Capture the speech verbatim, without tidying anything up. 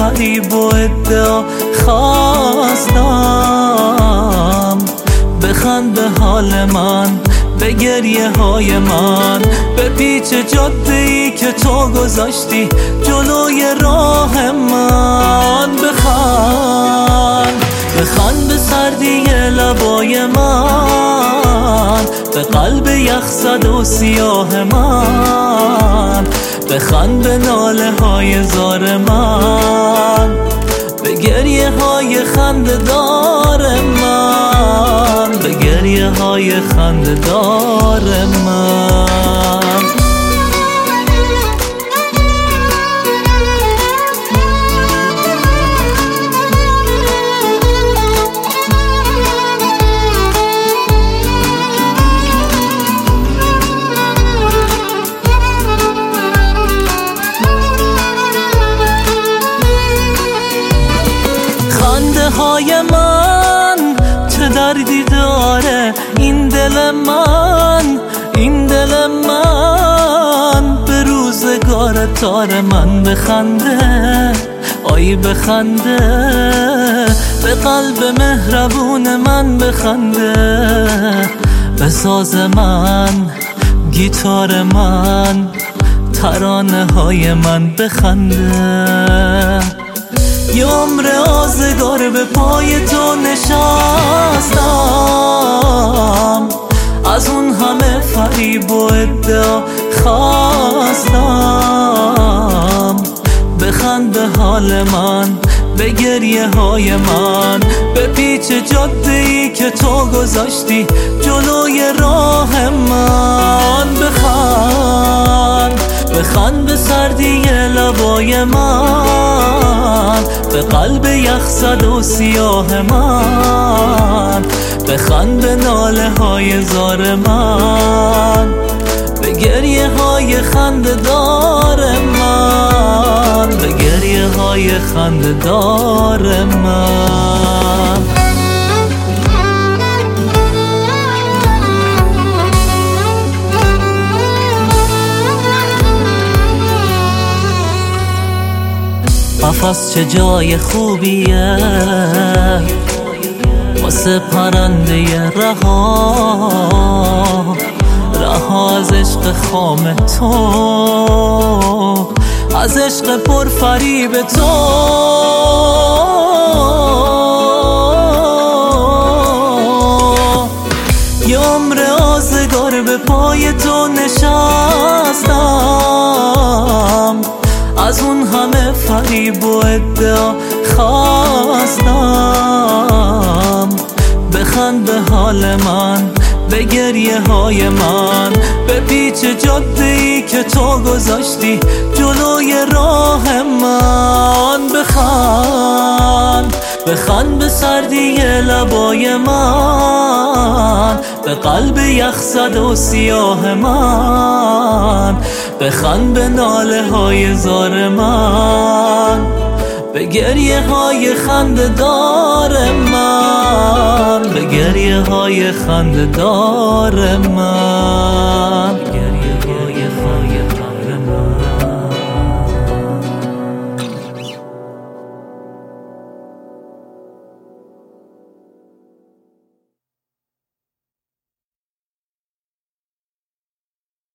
فریب و ادعا خواستم. بخند به حال من، به گریه های من، به پیچ جاده ای که تو گذاشتی جلوی راه من. بخند بخند به سردی لبای من، به قلب یخزده و سیاه من. بخند به ناله های زار من، به گریه های خنده دار من، به گریه های خنده دار من. خنده های من چه دردی داره، این دل من، این دل من. به روزگار تار من بخنده، آی بخنده. به قلب مهربون من بخنده، به ساز من، گیتار من، ترانه های من بخنده. یه عمر آزگار به پای تو نشستم، از اون همه فریب و ادعا خواستم. بخند به حال من، به گریه های من، به پیچ جاده ای که تو گذاشتی جلوی راه من. بخند بخند به سردی لبای من، به قلب یخزده و سیاه من. بخند به ناله های زار من، به گریه های خنده دار من، به گریه های خنده دار من. قفس چه جای خوبیه واسه پرنده رها، رها از عشق خام تو، از عشق پر فریب تو. یه عمر آزگار به پای تو نشستم، از اون همه فریب و ادعا خواستم. بخند به حال من، به گریه های من، به پیچ جاده ای که تو گذاشتی جلوی راه من. بخند بخند به سردی لبای من، به قلب یخزده و سیاه من. بخند به ناله های زار من، به گریه های خنده دار من، به گریه های خنده دار من.